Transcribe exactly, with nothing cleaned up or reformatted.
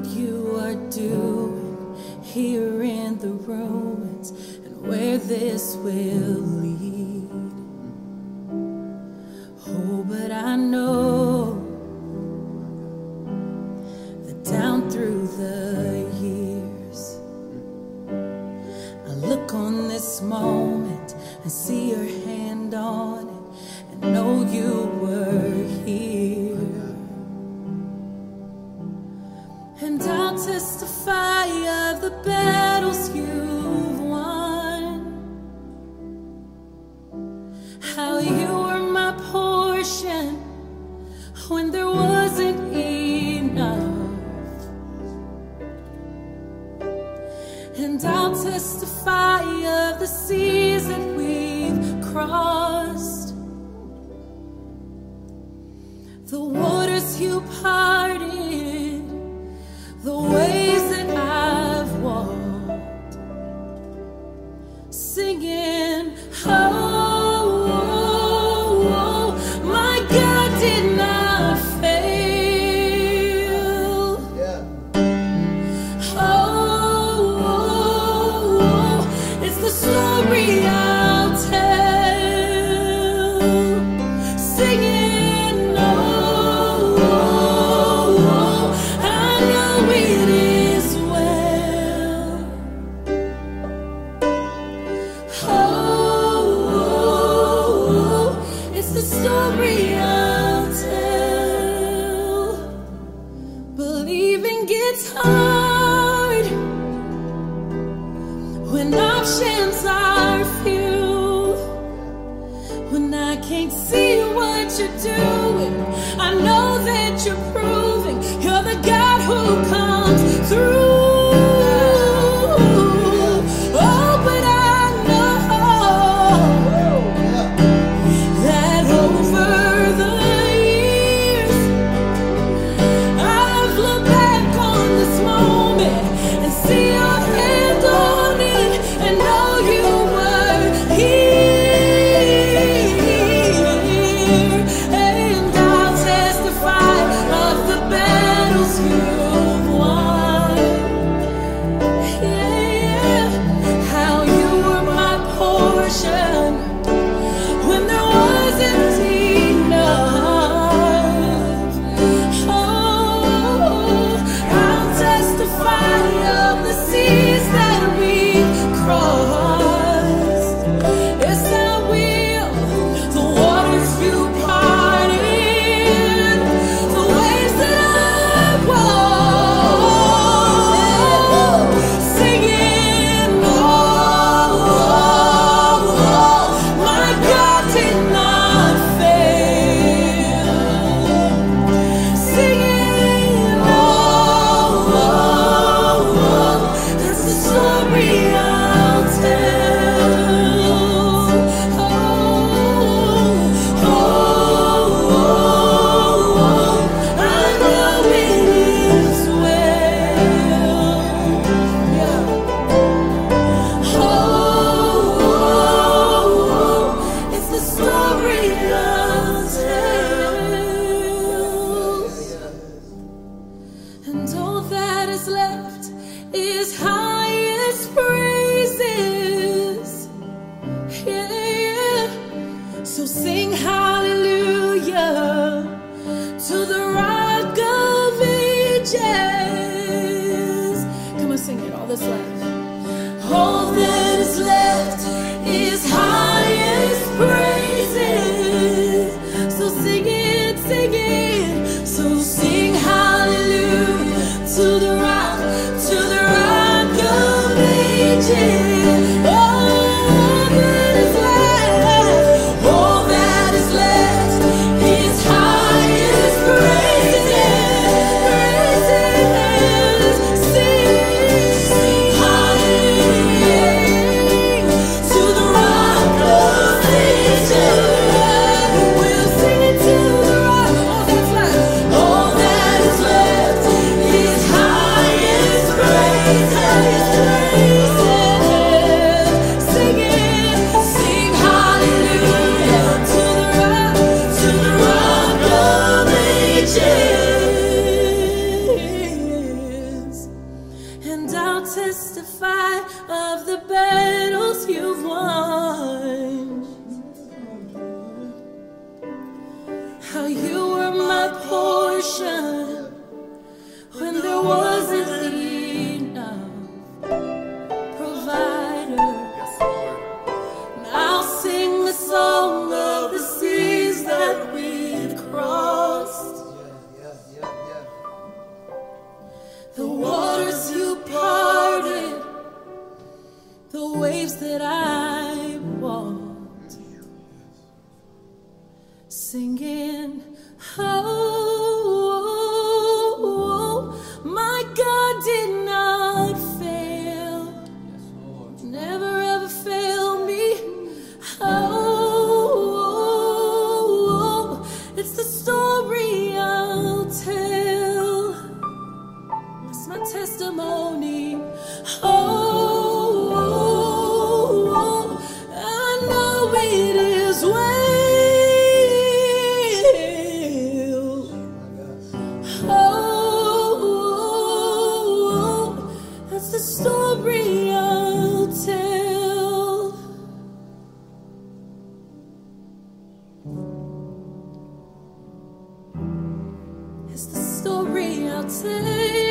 what you are doing here in the ruins and where this will lead. Oh, but I know that down through the years, I look on this moment and see your hand on it and know you were here. And I'll testify of the battles you've won, how you were my portion when there wasn't enough. And I'll testify of the seas that we've crossed, the waters you parted, the ways that I've walked, singing, oh, oh, oh, my God did not fail. Yeah. Oh, oh, oh, it's the story I'll tell, singing, oh, oh, oh, I know it is well. Oh, oh, oh, it's the story I'll tell. Believing gets hard when options are few, when I can't see what you're doing. I know that you're proving you're the God who comes through. Oh, but I know that over the years, I've looked back on this moment and see your hand on it and know you were here. And I'll testify of the battles you've won. Yeah, how you were my portion when there wasn't enough. Oh, I'll testify of the seas that we've crossed. Yes, I will. The waters you parted, the ways that I've walked, singing, oh, oh, oh, my God did not fail. Singing, oh, oh, oh, that's the story I'll tell. Oh, oh, oh, oh, I know it is well. Yeah. Oh, oh, oh, it's the story I'll tell. And all that is left is highest praises. Yeah. So sing hallelujah to the Rock of Ages. Come on, sing it. All that's left. All that is left is highest praises. So sing it, sing it. So sing hallelujah to the rock, to the Rock of Ages. All that is left, all that is left is highest praises. Praises. Sing hallelujah to ocean when there wasn't enough. Provider, now sing the song of the seas that we've crossed. The waters you parted, the waves that I walked, singing, oh, my God did not fail, never ever failed me. Oh, it's the story I'll tell, it's my testimony. Oh, I know it is well. Oh, that's the story I'll tell. It's the story I'll tell.